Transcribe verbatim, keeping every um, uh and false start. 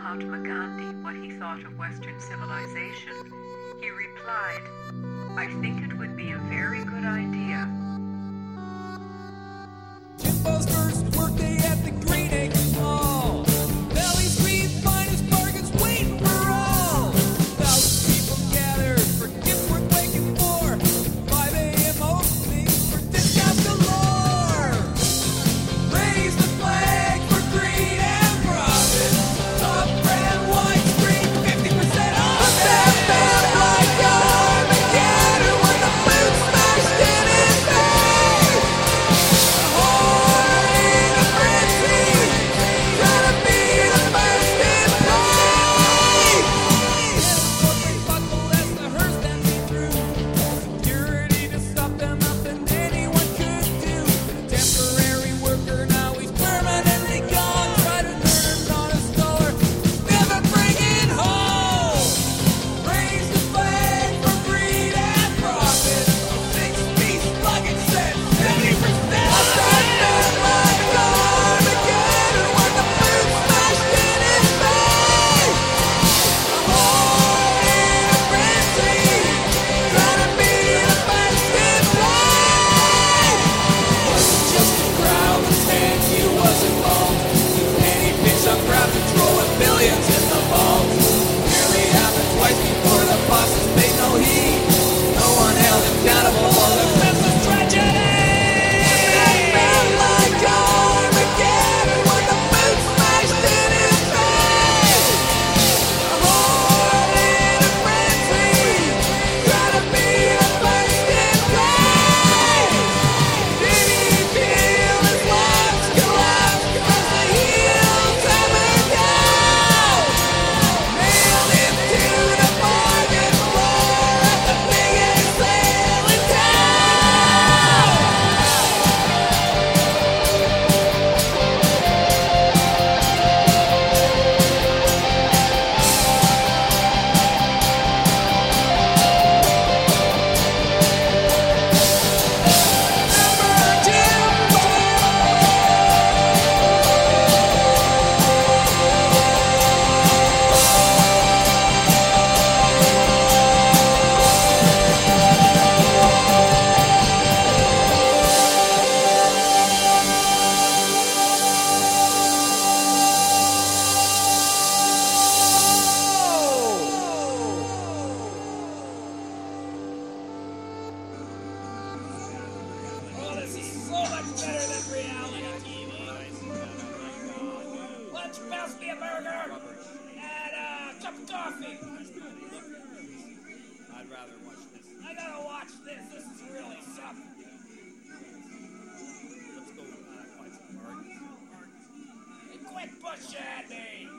Mahatma Gandhi what he thought of Western civilization, he replied, "I think it would be a very good idea." Jimbo's first workday at the Green Acres Mall. Valley Street, finest bargains waiting for all. Thousand people gathered for gifts worth waiting for. five a.m. openings for discounts galore. Raise the flag for greed and profit. Top brand wine screen, fifty percent off. A fat fat like Armageddon when the food smashed in his face. A whore in a frenzy, trying to be the first in place. Corporate buckle as the hearse dancing through. Security to stop them, nothing anyone could do. Temporary worker, now he's permanently gone. Try to turn on a store, never bring it home. Raise the flag for greed and profit. Six-piece luggage set, seventy percent off. That man like Armageddon when the food smashed in his face. A whore in a frenzy, trying to be the first in place. Wasn't just a crowd, the man he was involved. And he picks up crowd control with billions in the vault. Nearly happened twice before the bosses paid no heed. No one held him accountable for the senseless tragedy. That man like Armageddon when the food smashed in his face. A whore in a frenzy, trying to be the first in place. Did he feel his lungs collapse as the heels hammered down? Nailed him to the bargain floor at the biggest sale in town. Remember Jimbo. Oh, this is so much better than reality T V. Why don't you pass me a burger and a cup of coffee? I'd rather watch this. I gotta watch this. This is really something. Let's go uh, find some bargains. Hey, quit pushing me.